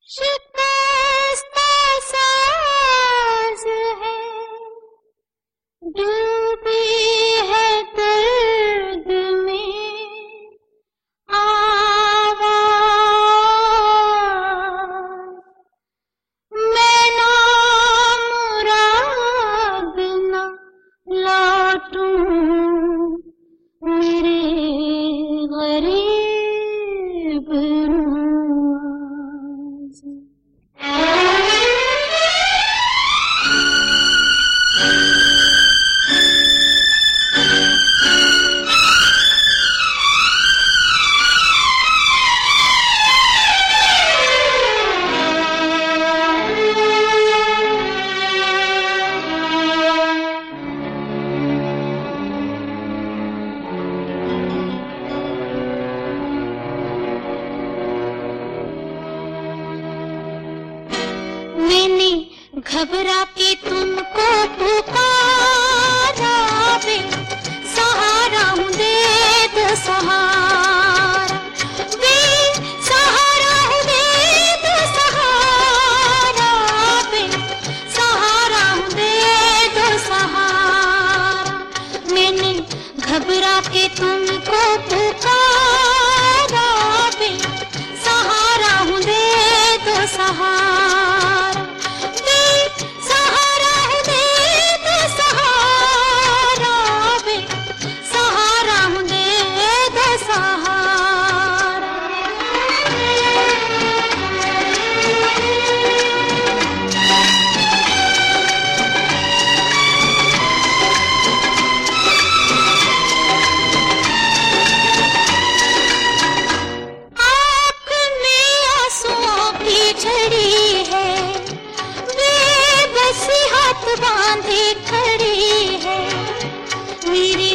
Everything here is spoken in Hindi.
शिकस्ता साज़ है, डूबी है दर्द में आवाज़। मैं नामुराद न लौटूं मेरे गरीब नवाज़। मैंने घबरा के तुमको पुकारा, बे सहारा हूँ दे दो सहारा, बे सहारा हूँ दे दो सहारा, बे सहारा हूँ दे दो सहारा। मैंने घबरा के तुमको पुकारा, बे सहारा हूँ दे दो सहारा। बांधे खड़ी है मेरी